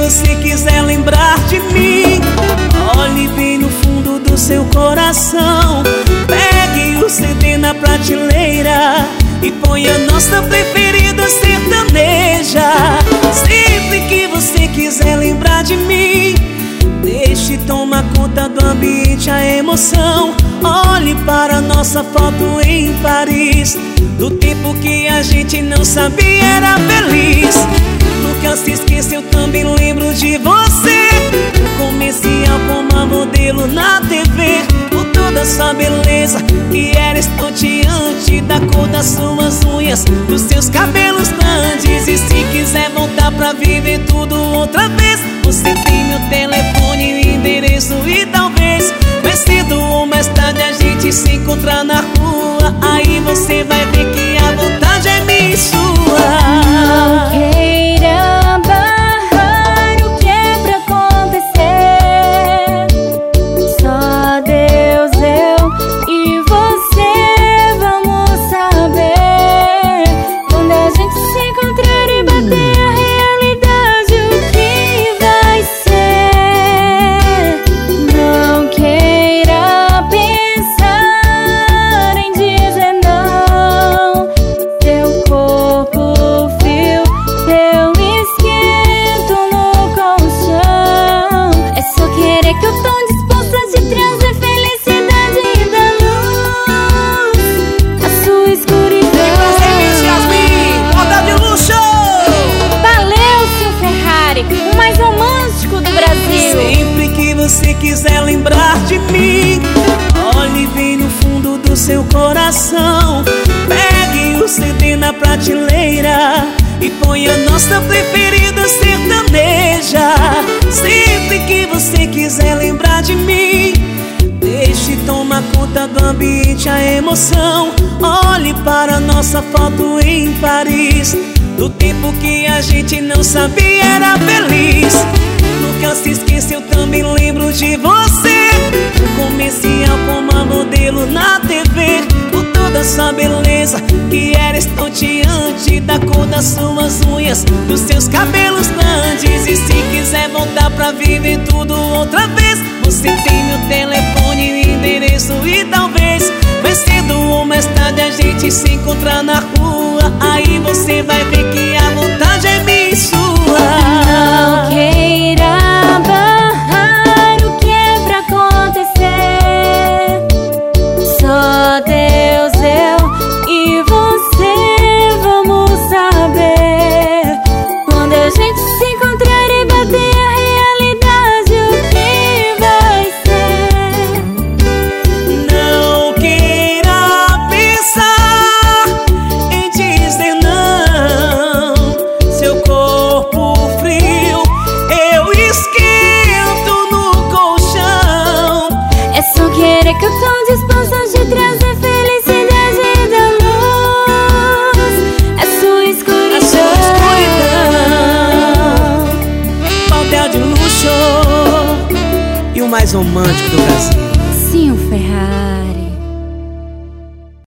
você quiser lembrar de mim, olhe bem no fundo do seu coração. Pegue o CD na prateleira e ponha nossa preferida sertaneja. Sempre que você quiser lembrar de mim, deixe tomar conta do ambiente, a emoção. Olhe para nossa foto em Paris, do tempo que a gente não sabia era feliz. Nunca se esqueça, eu também lembro de você. Comercial com uma modelo na TV, com toda sua beleza que era estonteante, da cor das suas unhas, dos seus cabelos grandes. E se quiser voltar pra viver tudo outra vez, você tem meu telefone, o endereço e talvez mais cedo ou mais tarde a gente se encontrar na rua. Aí você vai ver que a vontade é minha e sua. Não queira barrar o que é pra acontecer. Só Deus, eu e você vamos saber. Quando a gente se encontrar e bater a realidade, o que vai ser. Não queira pensar em dizer não. Seu corpo frio, eu esquento no colchão. É só querer que eu tô disposta a te trazer felicidade e dar luz à sua escuridão. Yasmin, moda de luxo! Valeu, seu Ferrari, o mais romântico do Brasil. Sempre que você quiser lembrar de mim, olhe bem no fundo do seu coração. Pegue o CD na prateleira e ponha nossa preferida sertaneja. Sempre que você quiser lembrar de mim, deixe tomar conta do ambiente, a emoção. Olhe para nossa foto em Paris, do tempo que a gente não sabia era feliz. Nunca se esqueça, eu também lembro de você. Comercial com uma modelo na TV, com toda sua beleza que era estonteante, da cor das suas unhas, dos seus cabelos grandes. E se quiser voltar pra viver tudo outra vez, você tem meu telefone, o endereço e talvez mais cedo ou mais tarde a gente se encontrar na rua. Aí você vai ver que a vontade é minha e sua. Não queira barrar o que é pra acontecer. Só Deus, eu e você vamos saber. Quando a gente se encontrar e bater a realidade, o que vai ser. Não queira pensar em dizer não. Seu corpo frio, eu esquento no colchão. É só querer que eu tô disposta a te trazer felicidade e dar luz à sua escuridão. A sua escuridão. Motel de luxo e o mais romântico do Brasil. Sim, o Ferrari.